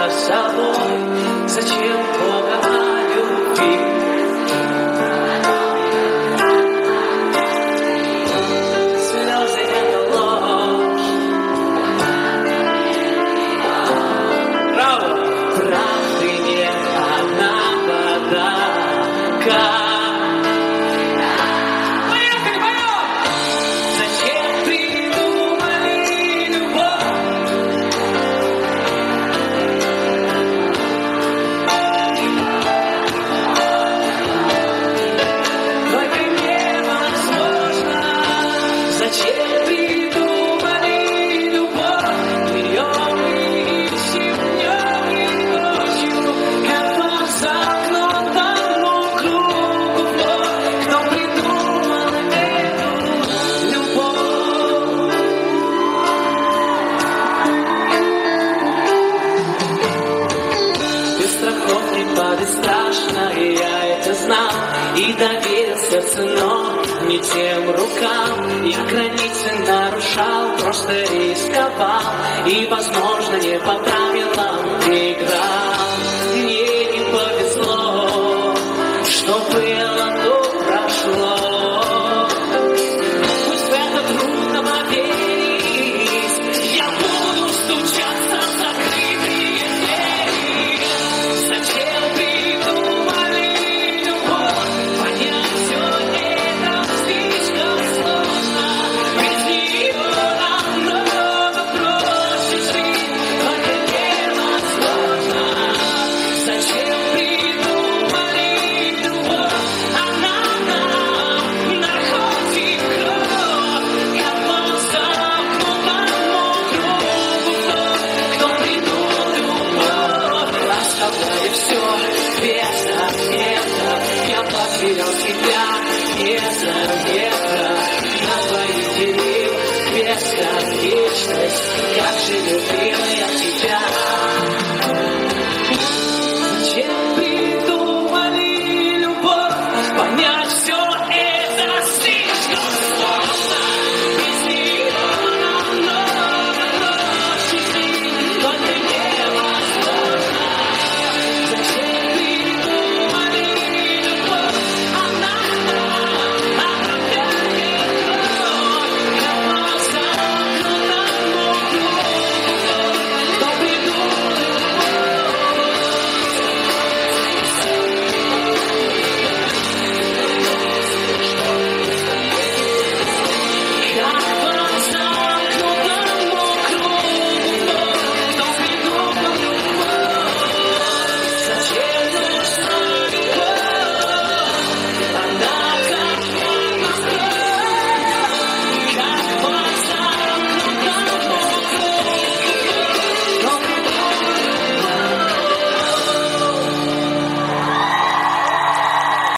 за собой. Зачем Бога о любви? Слезы — это ложь. Правды нет, одна вода. Поехали, поем! Зачем придумали любовь? Только невозможно. Зачем придумали любовь? Берем и ищем днем и ночью, как по замкнутому кругу вновь. Кто придумал эту любовь? Без страховки падать страшно, и я это знал. И доверился ценой не тем рукам, и границы нарушал, просто рисковал. И, возможно, не по правилам играл.